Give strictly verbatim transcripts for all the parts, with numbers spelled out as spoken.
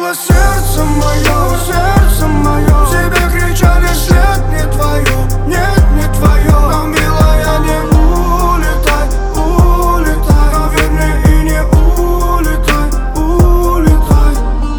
говорило сердце мое, сердце мое. Тебе кричали вслед: не твое, нет, не твое. Но, милая, не улетай, улетай. Но верь мне и не улетай, улетай.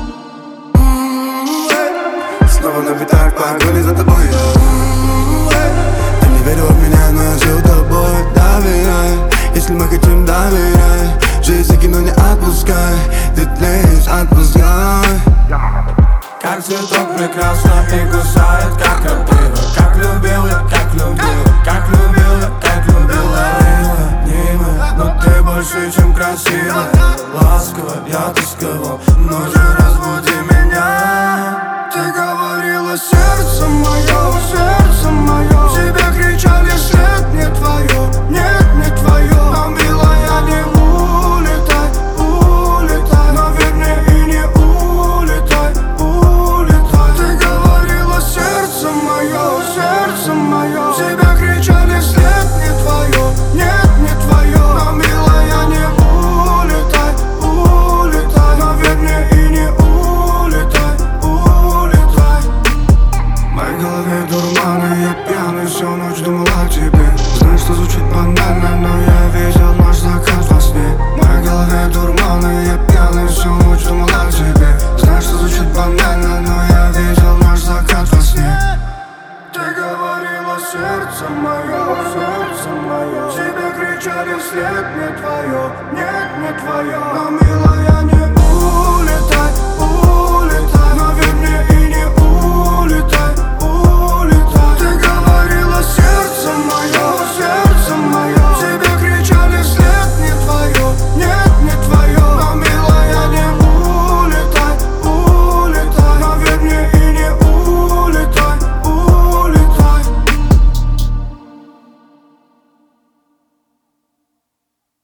Снова на пятак погони за тобой. Ты не верила в меня, но я жил тобой. Доверяй, если мы хотим, доверяй. Жизнь кино не отпускай, ты тлеешь, отпускай. Как цветок прекрасно и кусает, как крапива. Как любил я, как любил, как любил я, как любила. Милая, милая, но ты больше, чем красивая. Ласково, я тосковал, ночью разбуди меня. Ты говорила сердце мое, сердце мое. Тебе кричали вслед: не твое, нет, не твое. Но, милая, не улетай, улетай. Но верь мне и не улетай, улетай. Ты говорила сердце мое, сердце мое. Тебе кричали вслед: не твое, нет, не твое. Но, милая, не улетай, улетай. Но верь мне и не улетай, улетай. В моей голове дурманы, я пьяный, всю ночь думал о тебе. Знаю, что звучит банально, но я видел наш закат во сне. В моей голове дурманы, я пьяный, всю ночь думал о тебе. Знаю, что звучит банально, но я видел наш закат во сне. Ты говорила сердце мое, сердце мое. Тебе кричали вслед: не твое, нет, не твое. Но, милая,